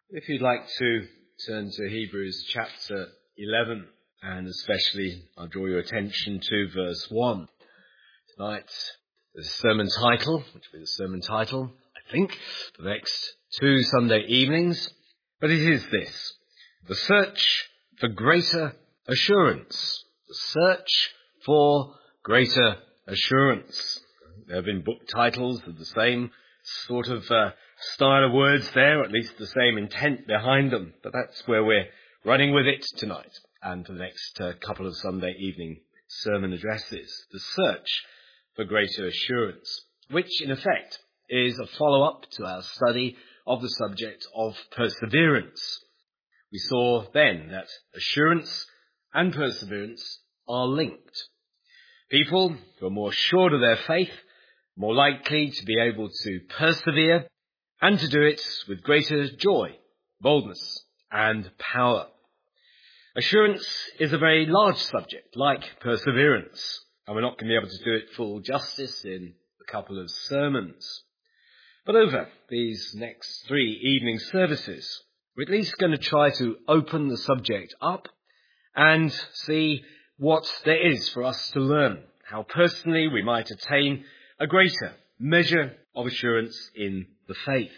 If you'd like to turn to Hebrews chapter 11, and especially I'll draw your attention to verse 1. Tonight, the sermon title, which will be the sermon title, I think, for the next 2 Sunday evenings. But it is this: the search for greater assurance. The search for greater assurance. There have been book titles of the same sort of style of words there, or at least the same intent behind them. But that's where we're running with it tonight and for the next couple of Sunday evening sermon addresses. The search for greater assurance, which in effect is a follow-up to our study of the subject of perseverance. We saw then that assurance and perseverance are linked. People who are more sure of their faith, more likely to be able to persevere and to do it with greater joy, boldness and power. Assurance is a very large subject, like perseverance, and we're not going to be able to do it full justice in a couple of sermons. But over these next 3 evening services, we're at least going to try to open the subject up and see what there is for us to learn, how personally we might attain a greater measure of assurance in the faith.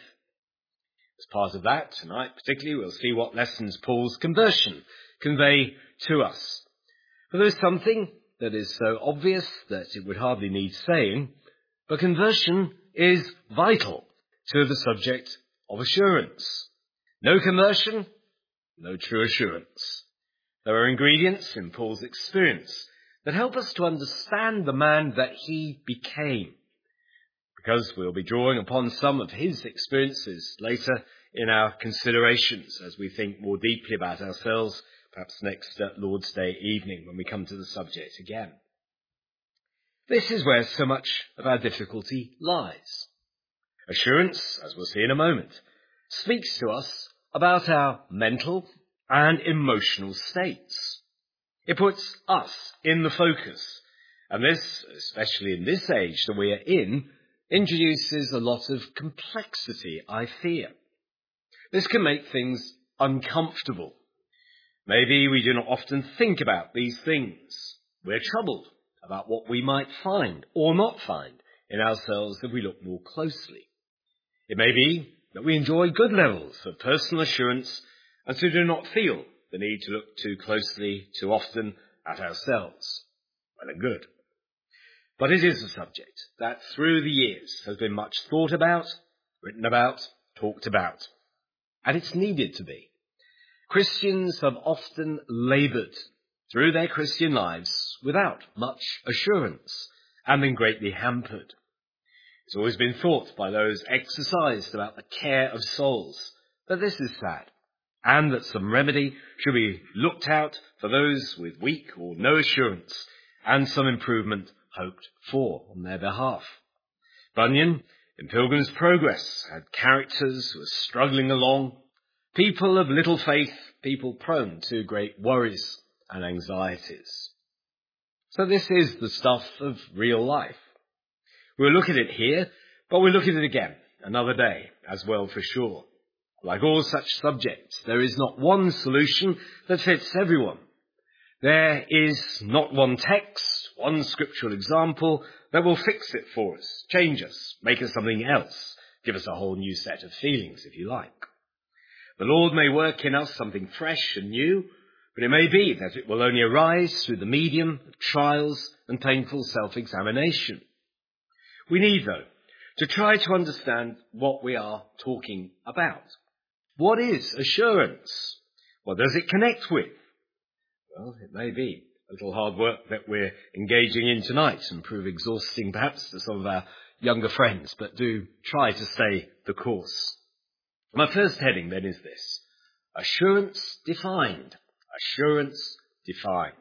As part of that, tonight particularly, we'll see what lessons Paul's conversion convey to us. For there's something that is so obvious that it would hardly need saying, but conversion is vital to the subject of assurance. No conversion, no true assurance. There are ingredients in Paul's experience that help us to understand the man that he became, because we'll be drawing upon some of his experiences later in our considerations as we think more deeply about ourselves, perhaps next Lord's Day evening when we come to the subject again. This is where so much of our difficulty lies. Assurance, as we'll see in a moment, speaks to us about our mental and emotional states. It puts us in the focus, and this, especially in this age that we are in, introduces a lot of complexity, I fear. This can make things uncomfortable. Maybe we do not often think about these things. We're troubled about what we might find or not find in ourselves if we look more closely. It may be that we enjoy good levels of personal assurance and so do not feel the need to look too closely, too often at ourselves. Well and good. But it is a subject that through the years has been much thought about, written about, talked about. And it's needed to be. Christians have often laboured through their Christian lives without much assurance and been greatly hampered. It's always been thought by those exercised about the care of souls that this is sad, and that some remedy should be looked out for those with weak or no assurance, and some improvement hoped for on their behalf. Bunyan, in Pilgrim's Progress, had characters who were struggling along, people of little faith, people prone to great worries and anxieties. So this is the stuff of real life. We'll look at it here, but we'll look at it again another day as well for sure. Like all such subjects, there is not one solution that fits everyone. There is not one text, one scriptural example that will fix it for us, change us, make us something else, give us a whole new set of feelings, if you like. The Lord may work in us something fresh and new, but it may be that it will only arise through the medium of trials and painful self-examination. We need, though, to try to understand what we are talking about. What is assurance? What does it connect with? Well, it may be a little hard work that we're engaging in tonight and prove exhausting perhaps to some of our younger friends, but do try to stay the course. My first heading then is this: assurance defined. Assurance defined.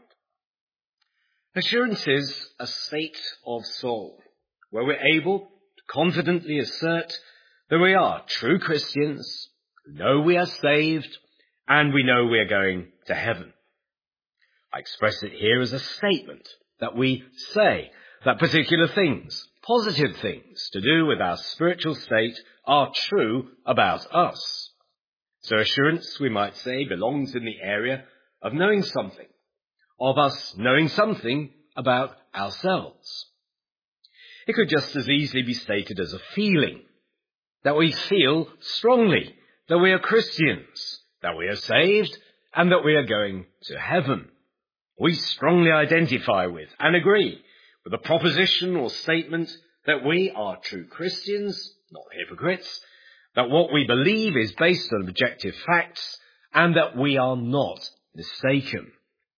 Assurance is a state of soul where we're able to confidently assert that we are true Christians, know we are saved, and we know we are going to heaven. I express it here as a statement that we say that particular things, positive things to do with our spiritual state, are true about us. So assurance, we might say, belongs in the area of knowing something, of us knowing something about ourselves. It could just as easily be stated as a feeling, that we feel strongly that we are Christians, that we are saved, and that we are going to heaven. We strongly identify with and agree with the proposition or statement that we are true Christians, not hypocrites, that what we believe is based on objective facts, and that we are not mistaken.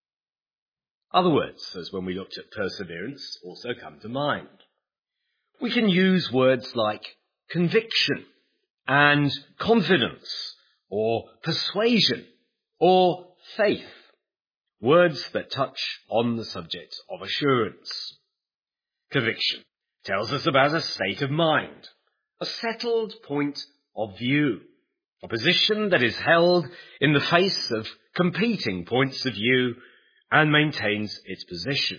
Other words, as when we looked at perseverance, also come to mind. We can use words like conviction and confidence or persuasion or faith, words that touch on the subject of assurance. Conviction tells us about a state of mind, a settled point of view, a position that is held in the face of competing points of view and maintains its position.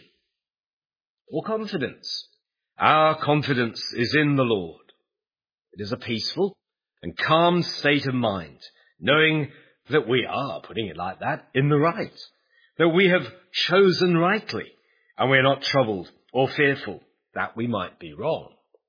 Or confidence. Our confidence is in the Lord. It is a peaceful and calm state of mind, knowing that we are, putting it like that, in the right, that we have chosen rightly, and we are not troubled or fearful that we might be wrong.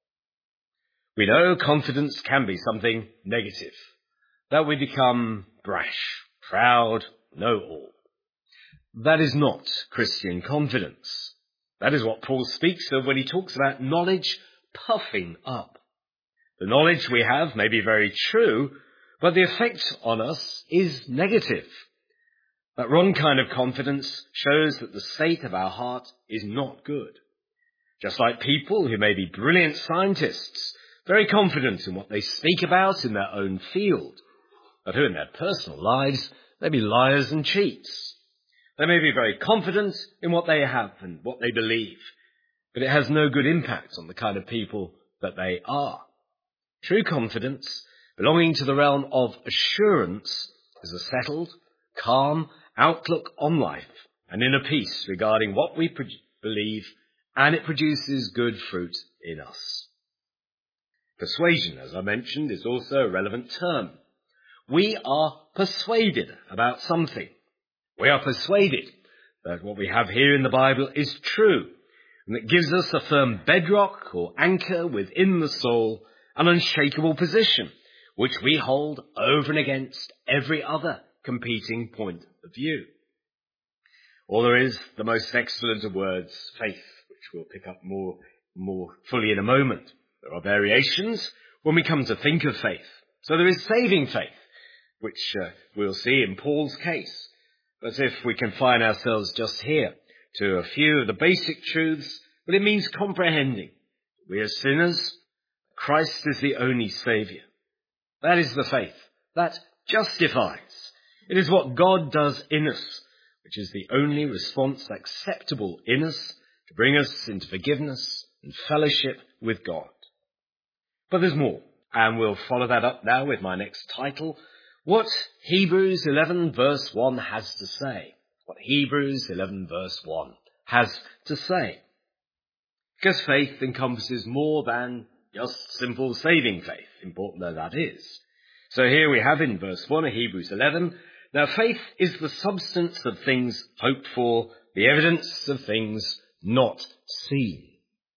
We know confidence can be something negative, that we become brash, proud, know-all. That is not Christian confidence. That is what Paul speaks of when he talks about knowledge puffing up. The knowledge we have may be very true, but the effect on us is negative. That wrong kind of confidence shows that the state of our heart is not good. Just like people who may be brilliant scientists, very confident in what they speak about in their own field, but who in their personal lives may be liars and cheats. They may be very confident in what they have and what they believe, but it has no good impact on the kind of people that they are. True confidence, belonging to the realm of assurance, is a settled, calm outlook on life and inner peace regarding what we believe, and it produces good fruit in us. Persuasion, as I mentioned, is also a relevant term. We are persuaded about something. We are persuaded that what we have here in the Bible is true, and it gives us a firm bedrock or anchor within the soul, an unshakable position, which we hold over and against every other competing point of view. Or there is the most excellent of words, faith, which we'll pick up more fully in a moment. There are variations when we come to think of faith. So there is saving faith, which we'll see in Paul's case. But if we confine ourselves just here to a few of the basic truths, well, it means comprehending we are sinners. Christ is the only Saviour. That is the faith that justifies. It is what God does in us, which is the only response acceptable in us to bring us into forgiveness and fellowship with God. But there's more, and we'll follow that up now with my next title, what Hebrews 11 verse 1 has to say. What Hebrews 11 verse 1 has to say. Because faith encompasses more than just simple saving faith, important though that is. So here we have in verse 1 of Hebrews 11, now faith is the substance of things hoped for, the evidence of things not seen.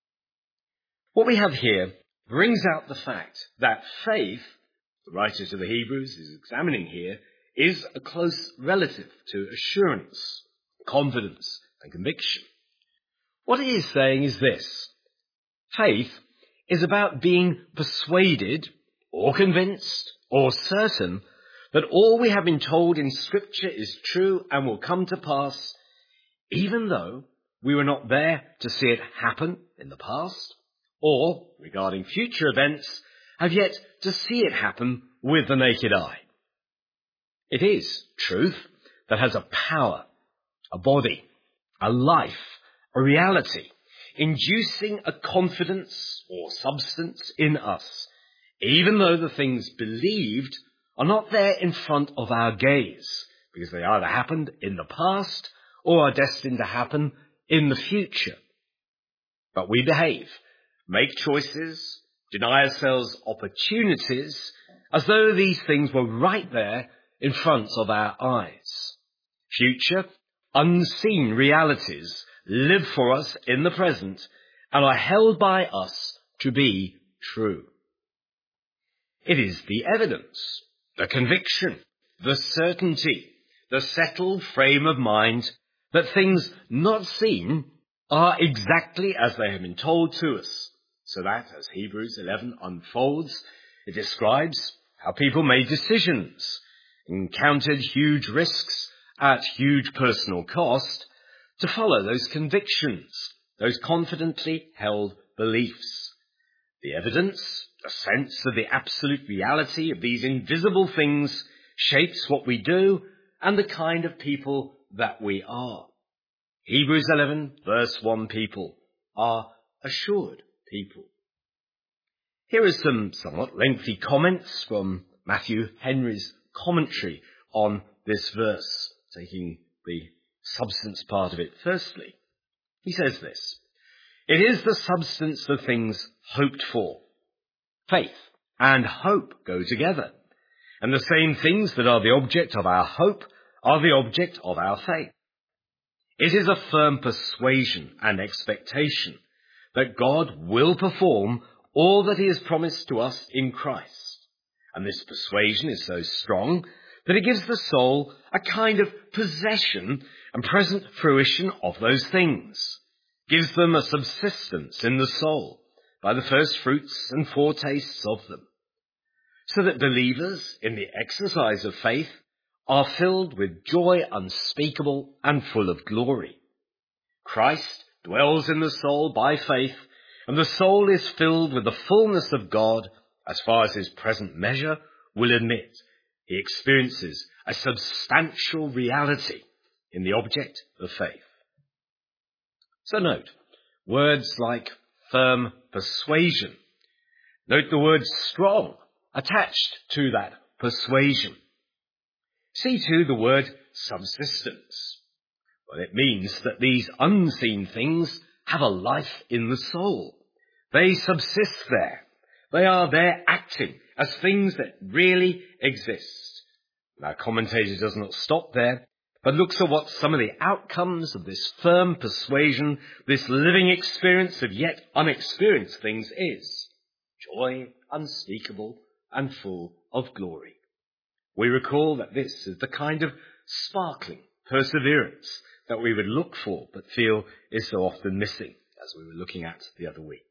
What we have here brings out the fact that faith, the writer to the Hebrews is examining here, is a close relative to assurance, confidence, and conviction. What he is saying is this: faith is about being persuaded or convinced or certain that all we have been told in Scripture is true and will come to pass, even though we were not there to see it happen in the past, or, regarding future events, have yet to see it happen with the naked eye. It is truth that has a power, a body, a life, a reality, inducing a confidence or substance in us, even though the things believed are not there in front of our gaze, because they either happened in the past or are destined to happen in the future. But we behave, make choices, deny ourselves opportunities, as though these things were right there in front of our eyes. Future, unseen realities live for us in the present and are held by us to be true. It is the evidence, the conviction, the certainty, the settled frame of mind that things not seen are exactly as they have been told to us, so that, as Hebrews 11 unfolds, it describes how people made decisions, encountered huge risks at huge personal cost to follow those convictions, those confidently held beliefs. The evidence, the sense of the absolute reality of these invisible things shapes what we do and the kind of people that we are. Hebrews 11 verse 1 people are assured people. Here are some somewhat lengthy comments from Matthew Henry's commentary on this verse, taking the substance part of it firstly. He says this: "It is the substance of things hoped for. Faith and hope go together, and the same things that are the object of our hope are the object of our faith. It is a firm persuasion and expectation that God will perform all that he has promised to us in Christ. And this persuasion is so strong that it gives the soul a kind of possession and present fruition of those things, gives them a subsistence in the soul by the first fruits and foretastes of them, so that believers in the exercise of faith are filled with joy unspeakable and full of glory. Christ dwells in the soul by faith, and the soul is filled with the fullness of God as far as his present measure will admit. He experiences a substantial reality in the object of faith." So note words like firm persuasion. Note the word strong attached to that persuasion. See too the word subsistence. Well, it means that these unseen things have a life in the soul. They subsist there. They are there acting as things that really exist. And our commentator does not stop there, but looks at what some of the outcomes of this firm persuasion, this living experience of yet unexperienced things is. Joy unspeakable and full of glory. We recall that this is the kind of sparkling perseverance that we would look for but feel is so often missing, as we were looking at the other week.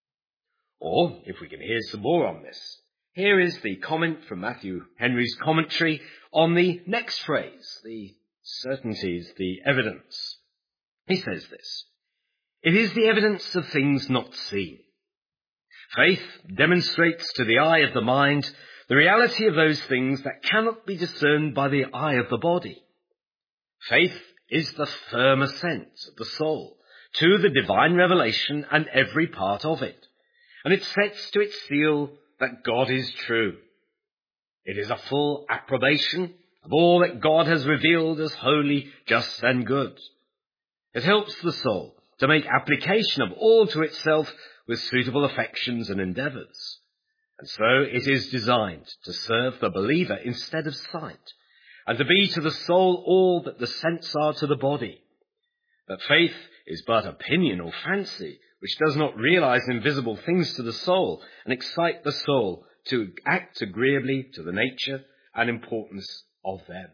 Or, if we can hear some more on this, here is the comment from Matthew Henry's commentary on the next phrase, the certainties, the evidence. He says this: "It is the evidence of things not seen. Faith demonstrates to the eye of the mind the reality of those things that cannot be discerned by the eye of the body. Faith is the firm assent of the soul to the divine revelation and every part of it, and it sets to its seal that God is true. It is a full approbation of all that God has revealed as holy, just, and good. It helps the soul to make application of all to itself with suitable affections and endeavours. And so it is designed to serve the believer instead of sight, and to be to the soul all that the sense are to the body. That faith is but opinion or fancy, which does not realize invisible things to the soul and excite the soul to act agreeably to the nature and importance of them."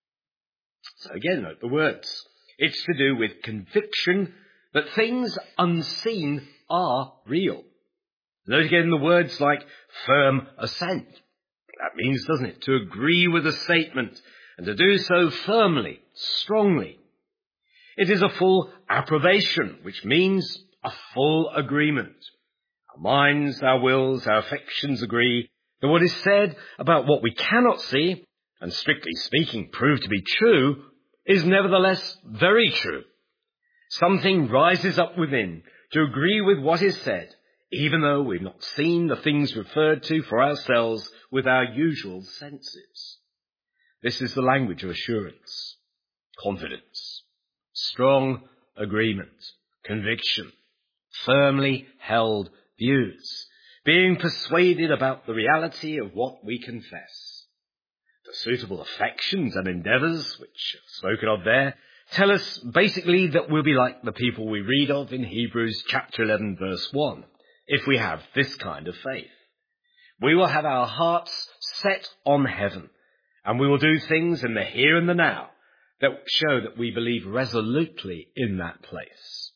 So again, note the words. It's to do with conviction that things unseen are real. Note again the words like firm assent. That means, doesn't it, to agree with a statement and to do so firmly, strongly. It is a full approbation, which means a full agreement. Our minds, our wills, our affections agree that what is said about what we cannot see, and strictly speaking proved to be true, is nevertheless very true. Something rises up within to agree with what is said, even though we've not seen the things referred to for ourselves with our usual senses. This is the language of assurance, confidence, strong agreement, conviction, firmly held views, being persuaded about the reality of what we confess. The suitable affections and endeavours, which are spoken of there, tell us basically that we'll be like the people we read of in Hebrews chapter 11 verse 1, if we have this kind of faith. We will have our hearts set on heaven, and we will do things in the here and the now that show that we believe resolutely in that place.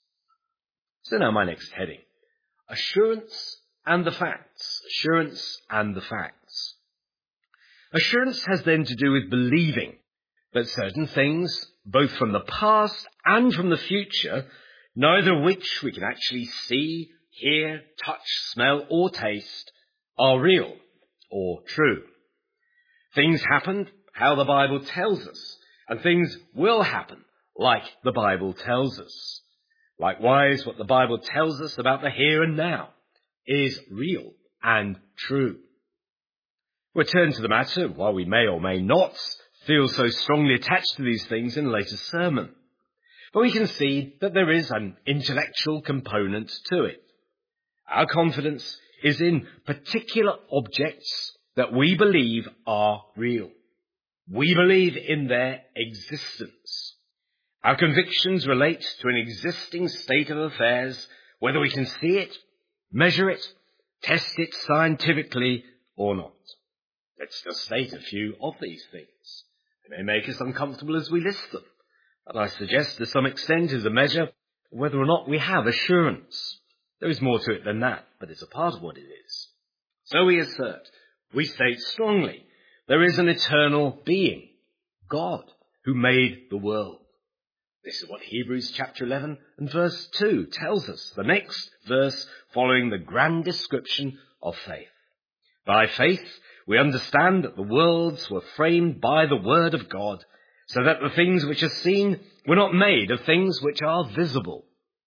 So now my next heading, assurance and the facts. Assurance and the facts. Assurance has then to do with believing that certain things, both from the past and from the future, neither of which we can actually see, hear, touch, smell, or taste, are real or true. Things happened how the Bible tells us, and things will happen like the Bible tells us. Likewise, what the Bible tells us about the here and now is real and true. We'll turn to the matter, while we may or may not feel so strongly attached to these things in a later sermon. But we can see that there is an intellectual component to it. Our confidence is in particular objects that we believe are real. We believe in their existence. Our convictions relate to an existing state of affairs, whether we can see it, measure it, test it scientifically or not. Let's just state a few of these things. They may make us uncomfortable as we list them, but I suggest to some extent is a measure of whether or not we have assurance. There is more to it than that, but it's a part of what it is. So we assert, we state strongly, there is an eternal being, God, who made the world. This is what Hebrews chapter 11 and verse 2 tells us, the next verse following the grand description of faith. By faith, we understand that the worlds were framed by the word of God, so that the things which are seen were not made of things which are visible.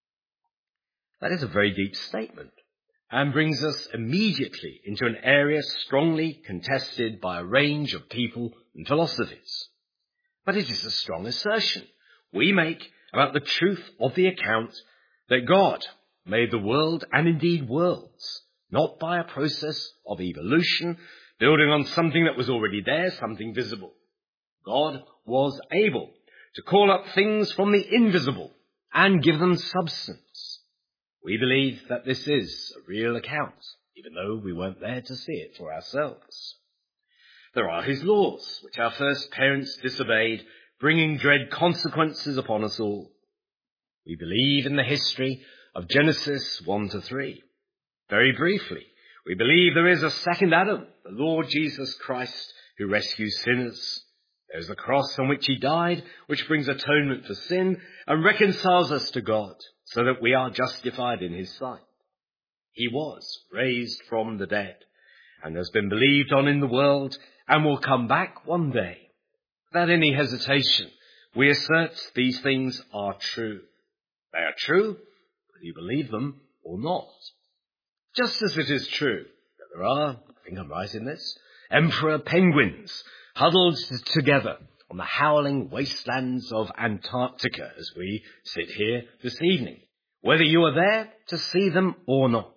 That is a very deep statement, and brings us immediately into an area strongly contested by a range of people and philosophies. But it is a strong assertion we make about the truth of the account that God made the world and indeed worlds, not by a process of evolution, building on something that was already there, something visible. God was able to call up things from the invisible and give them substance. We believe that this is a real account, even though we weren't there to see it for ourselves. There are his laws, which our first parents disobeyed, bringing dread consequences upon us all. We believe in the history of Genesis 1 to 3. Very briefly, we believe there is a second Adam, the Lord Jesus Christ, who rescues sinners. There is the cross on which he died, which brings atonement for sin and reconciles us to God, so that we are justified in his sight. He was raised from the dead and has been believed on in the world and will come back one day. Without any hesitation, we assert these things are true. They are true, whether you believe them or not. Just as it is true that there are, I think I'm right in this, emperor penguins huddled together on the howling wastelands of Antarctica as we sit here this evening, whether you are there to see them or not.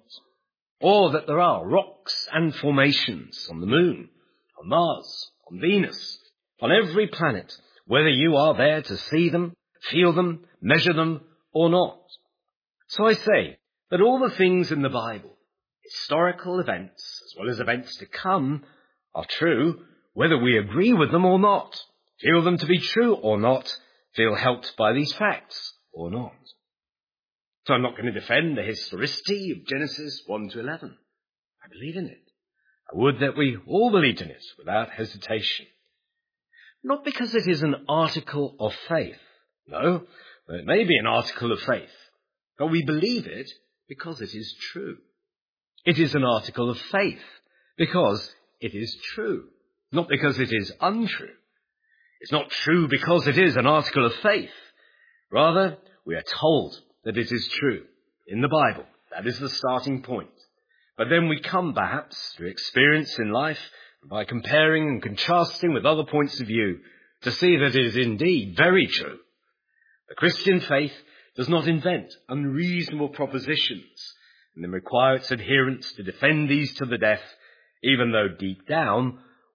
Or that there are rocks and formations on the moon, on Mars, on Venus, on every planet, whether you are there to see them, feel them, measure them, or not. So I say that all the things in the Bible, historical events as well as events to come, are true, whether we agree with them or not, feel them to be true or not, feel helped by these facts or not. So I'm not going to defend the historicity of Genesis 1 to 11. I believe in it. I would that we all believed in it without hesitation. Not because it is an article of faith. No, it may be an article of faith. But we believe it because it is true. It is an article of faith because it is true, not because it is untrue. It's not true because it is an article of faith. Rather, we are told that it is true in the Bible. That is the starting point. But then we come perhaps through experience in life, by comparing and contrasting with other points of view, to see that it is indeed very true. The Christian faith does not invent unreasonable propositions and then require its adherents to defend these to the death, even though deep down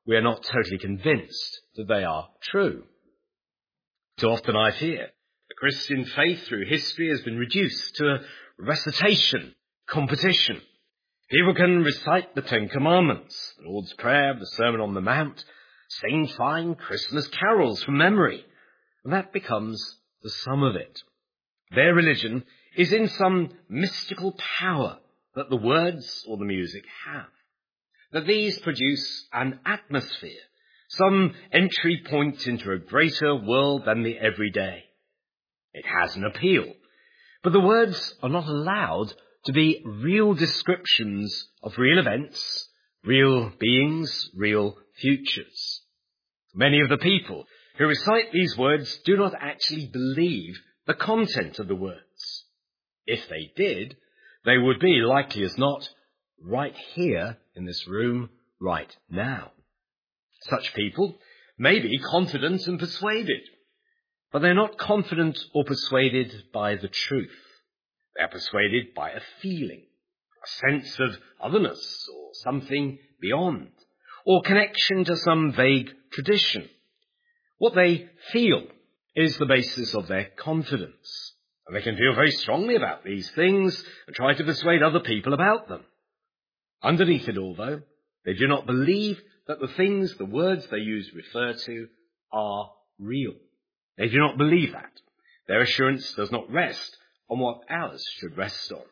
we are not totally convinced that they are true. Too often I fear the Christian faith through history has been reduced to a recitation competition. People can recite the Ten Commandments, the Lord's Prayer, the Sermon on the Mount, sing fine Christmas carols from memory, and that becomes the sum of it. Their religion is in some mystical power that the words or the music have, that these produce an atmosphere, some entry point into a greater world than the everyday. It has an appeal, but the words are not allowed to be real descriptions of real events, real beings, real futures. Many of the people who recite these words do not actually believe the content of the words. If they did, they would be, likely as not, right here in this room right now. Such people may be confident and persuaded, but they're not confident or persuaded by the truth. They are persuaded by a feeling, a sense of otherness or something beyond, or connection to some vague tradition. What they feel is the basis of their confidence, and they can feel very strongly about these things and try to persuade other people about them. Underneath it all, though, they do not believe that the things, the words they use refer to, are real. They do not believe that. Their assurance does not rest on what ours should rest on.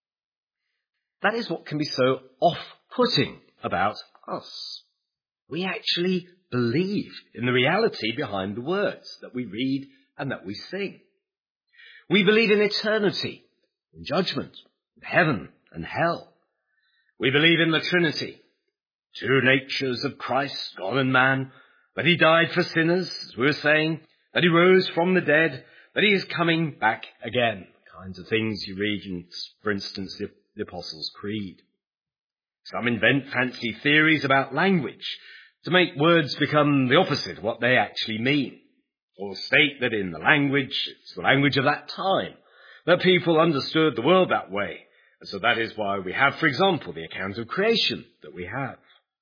That is what can be so off-putting about us. We actually believe in the reality behind the words that we read and that we sing. We believe in eternity, in judgment, in heaven and hell. We believe in the Trinity, two natures of Christ, God and man, that he died for sinners, as we were saying, that he rose from the dead, that he is coming back again. Kinds of things you read in, for instance, the Apostles' Creed. Some invent fancy theories about language to make words become the opposite of what they actually mean, or state that in the language, it's the language of that time, that people understood the world that way, and so that is why we have, for example, the account of creation that we have.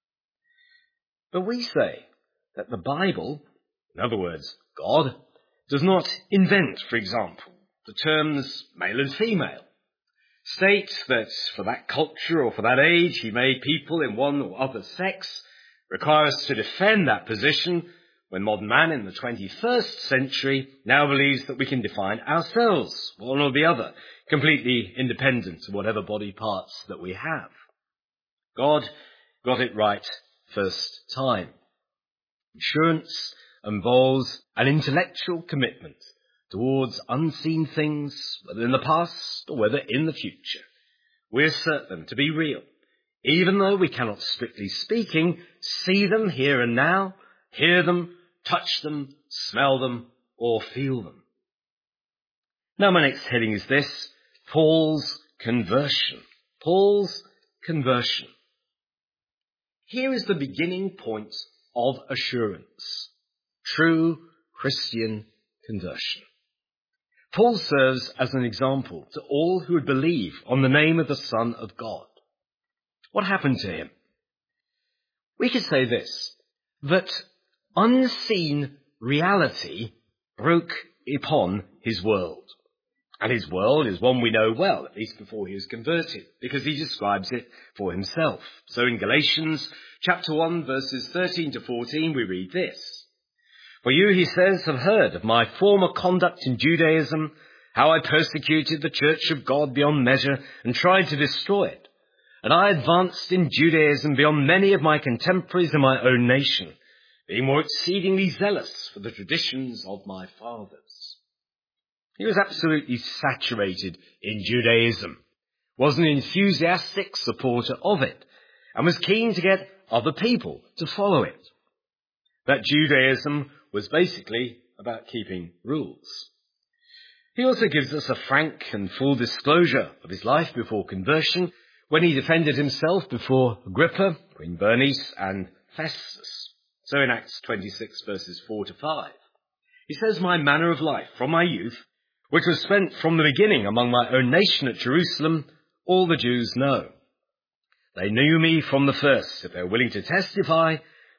But we say that the Bible, in other words, God, does not invent, for example, the terms male and female, state that for that culture or for that age he made people in one or other sex, require us to defend that position when modern man in the 21st century now believes that we can define ourselves, one or the other, completely independent of whatever body parts that we have. God got it right first time. Assurance involves an intellectual commitment towards unseen things, whether in the past or whether in the future. We assert them to be real, even though we cannot, strictly speaking, see them here and now, hear them, touch them, smell them, or feel them. Now my next heading is this: Paul's conversion. Paul's conversion. Here is the beginning point of assurance. True Christian conversion. Paul serves as an example to all who would believe on the name of the Son of God. What happened to him? We could say this, that unseen reality broke upon his world. And his world is one we know well, at least before he was converted, because he describes it for himself. So in Galatians chapter 1, verses 13 to 14, we read this. For you, he says, have heard of my former conduct in Judaism, how I persecuted the church of God beyond measure and tried to destroy it. And I advanced in Judaism beyond many of my contemporaries in my own nation, being more exceedingly zealous for the traditions of my fathers. He was absolutely saturated in Judaism, was an enthusiastic supporter of it, and was keen to get other people to follow it. That Judaism was basically about keeping rules. He also gives us a frank and full disclosure of his life before conversion when he defended himself before Agrippa, Queen Bernice, and Festus. So in Acts 26, verses 4 to 5, he says, my manner of life from my youth, which was spent from the beginning among my own nation at Jerusalem, all the Jews know. They knew me from the first. If they were willing to testify,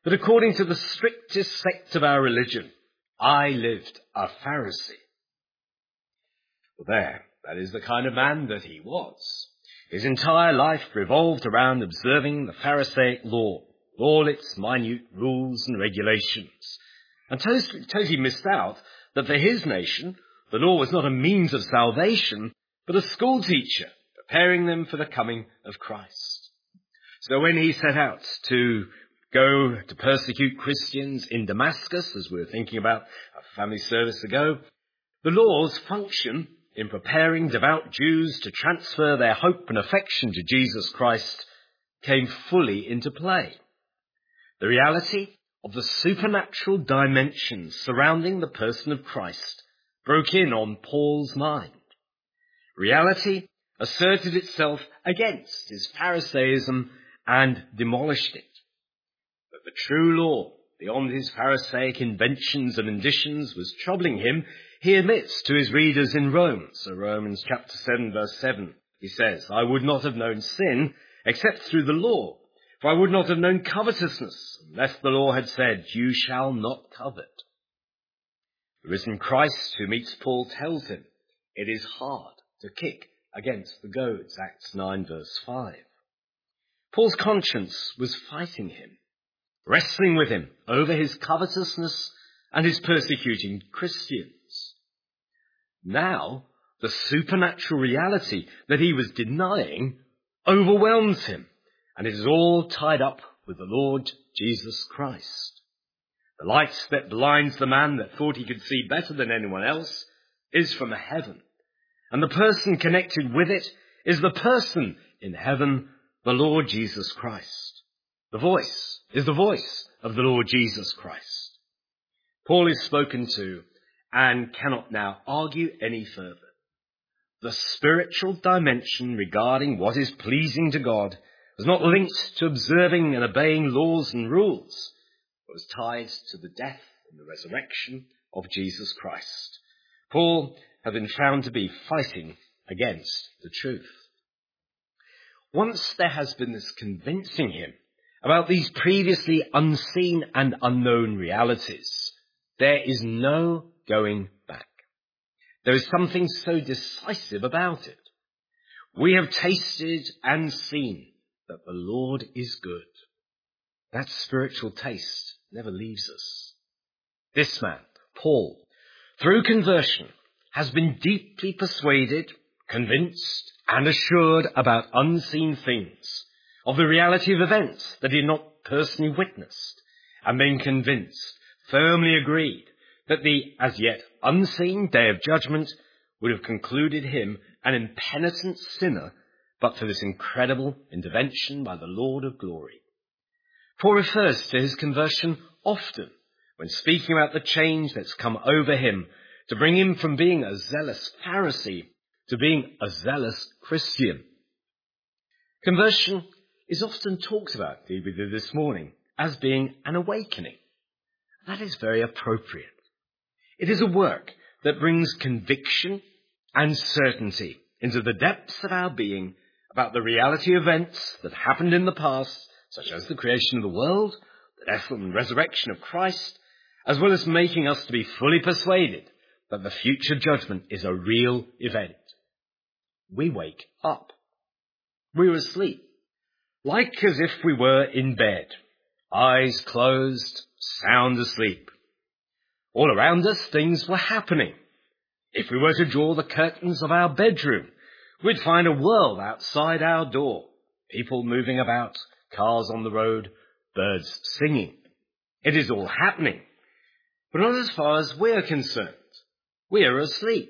that according to the strictest sect of our religion, I lived a Pharisee. Well, that is the kind of man that he was. His entire life revolved around observing the Pharisaic law, all its minute rules and regulations, and totally missed out that for his nation, the law was not a means of salvation, but a school teacher, preparing them for the coming of Christ. So when he set out to go to persecute Christians in Damascus, as we were thinking about a family service ago, the law's function in preparing devout Jews to transfer their hope and affection to Jesus Christ came fully into play. The reality of the supernatural dimensions surrounding the person of Christ broke in on Paul's mind. Reality asserted itself against his Pharisaism and demolished it. But the true law, beyond his Pharisaic inventions and additions, was troubling him. He admits to his readers in Rome, so Romans chapter 7, verse 7, he says, I would not have known sin except through the law, for I would not have known covetousness, unless the law had said, you shall not covet. The risen Christ who meets Paul tells him, it is hard to kick against the goads, Acts 9, verse 5. Paul's conscience was fighting him, wrestling with him over his covetousness and his persecuting Christians. Now, the supernatural reality that he was denying overwhelms him, and it is all tied up with the Lord Jesus Christ. The light that blinds the man that thought he could see better than anyone else is from heaven, and the person connected with it is the person in heaven, the Lord Jesus Christ. The voice is the voice of the Lord Jesus Christ. Paul is spoken to and cannot now argue any further. The spiritual dimension regarding what is pleasing to God was not linked to observing and obeying laws and rules, but was tied to the death and the resurrection of Jesus Christ. Paul had been found to be fighting against the truth. Once there has been this convincing him about these previously unseen and unknown realities, there is no going back. There is something so decisive about it. We have tasted and seen that the Lord is good. That spiritual taste never leaves us. This man, Paul, through conversion, has been deeply persuaded, convinced, and assured about unseen things, of the reality of events that he had not personally witnessed, and been convinced, firmly agreed, that the as yet unseen day of judgment would have concluded him an impenitent sinner but for this incredible intervention by the Lord of glory. Paul refers to his conversion often when speaking about the change that's come over him to bring him from being a zealous Pharisee to being a zealous Christian. Conversion is often talked about, even this morning, as being an awakening. That is very appropriate. It is a work that brings conviction and certainty into the depths of our being about the reality of events that happened in the past, such as the creation of the world, the death and resurrection of Christ, as well as making us to be fully persuaded that the future judgment is a real event. We wake up. We are asleep, like as if we were in bed, eyes closed, sound asleep. All around us, things were happening. If we were to draw the curtains of our bedroom, we'd find a world outside our door. People moving about, cars on the road, birds singing. It is all happening. But not as far as we are concerned. We are asleep.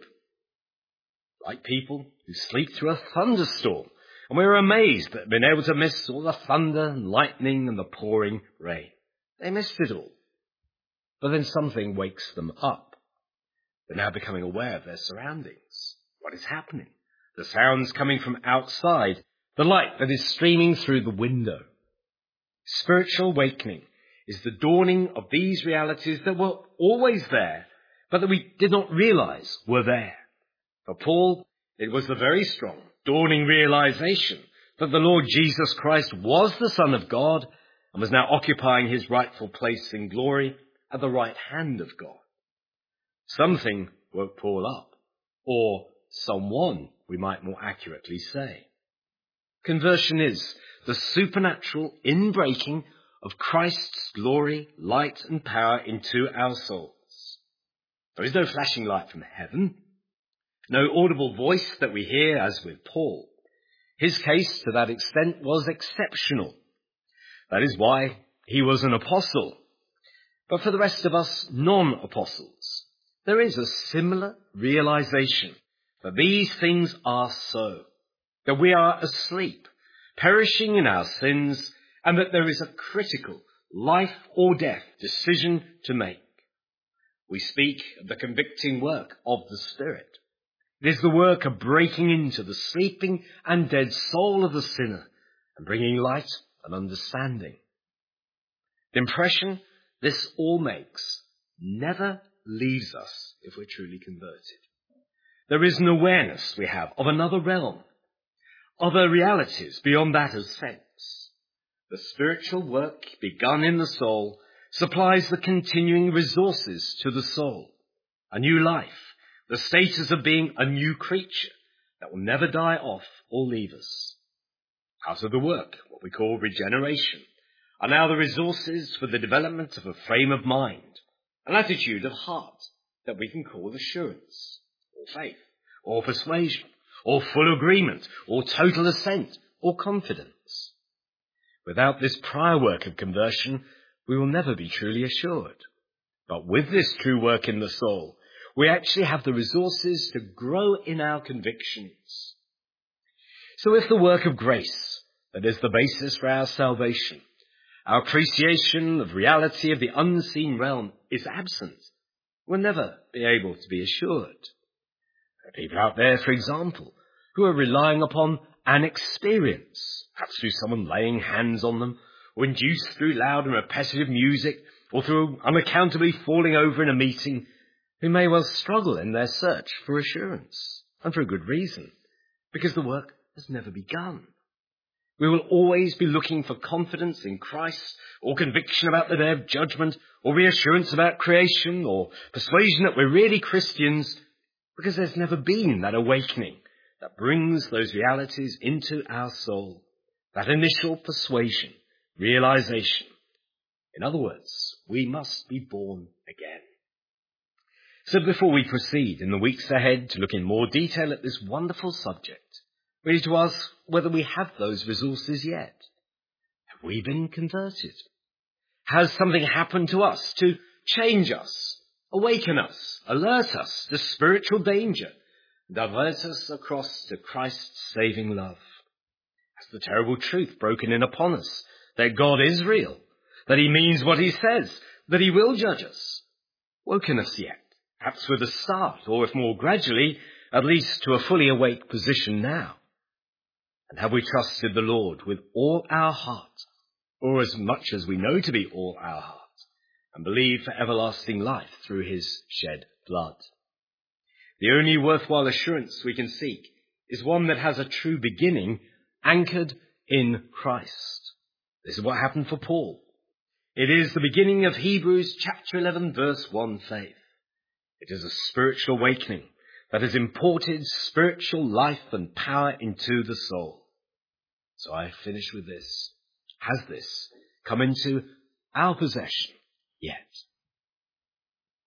Like people who sleep through a thunderstorm, and we're amazed at being able to miss all the thunder and lightning and the pouring rain. They missed it all. But then something wakes them up. They're now becoming aware of their surroundings. What is happening? The sounds coming from outside, the light that is streaming through the window. Spiritual awakening is the dawning of these realities that were always there, but that we did not realize were there. For Paul, it was the very strong, dawning realization that the Lord Jesus Christ was the Son of God and was now occupying his rightful place in glory at the right hand of God. Something woke Paul up, or someone, we might more accurately say. Conversion is the supernatural inbreaking of Christ's glory, light and power into our souls. There is no flashing light from heaven, no audible voice that we hear as with Paul. His case to that extent was exceptional. That is why he was an apostle. But for the rest of us non-apostles, there is a similar realization that these things are so, that we are asleep, perishing in our sins, and that there is a critical life or death decision to make. We speak of the convicting work of the Spirit. It is the work of breaking into the sleeping and dead soul of the sinner and bringing light and understanding. The impression this all makes never leaves us if we're truly converted. There is an awareness we have of another realm, other realities beyond that of sense. The spiritual work begun in the soul supplies the continuing resources to the soul, a new life, the status of being a new creature that will never die off or leave us. Out of the work, what we call regeneration, are now the resources for the development of a frame of mind, an attitude of heart that we can call assurance, or faith, or persuasion, or full agreement, or total assent, or confidence. Without this prior work of conversion, we will never be truly assured. But with this true work in the soul, we actually have the resources to grow in our convictions. So if the work of grace, that is the basis for our salvation, our appreciation of reality of the unseen realm is absent, we'll never be able to be assured. There are people out there, for example, who are relying upon an experience, perhaps through someone laying hands on them, or induced through loud and repetitive music, or through unaccountably falling over in a meeting, who may well struggle in their search for assurance, and for a good reason, because the work has never begun. We will always be looking for confidence in Christ, or conviction about the day of judgment, or reassurance about creation, or persuasion that we're really Christians, because there's never been that awakening that brings those realities into our soul, that initial persuasion, realization. In other words, we must be born again. So before we proceed in the weeks ahead to look in more detail at this wonderful subject, we need to ask whether we have those resources yet. Have we been converted? Has something happened to us to change us, awaken us, alert us to spiritual danger, divert us across to Christ's saving love? Has the terrible truth broken in upon us that God is real, that he means what he says, that he will judge us, woken us yet, perhaps with a start, or if more gradually, at least to a fully awake position now? And have we trusted the Lord with all our heart, or as much as we know to be all our heart, and believe for everlasting life through his shed blood? The only worthwhile assurance we can seek is one that has a true beginning, anchored in Christ. This is what happened for Paul. It is the beginning of Hebrews chapter 11, verse 1 faith. It is a spiritual awakening that has imported spiritual life and power into the soul. So I finish with this. Has this come into our possession yet?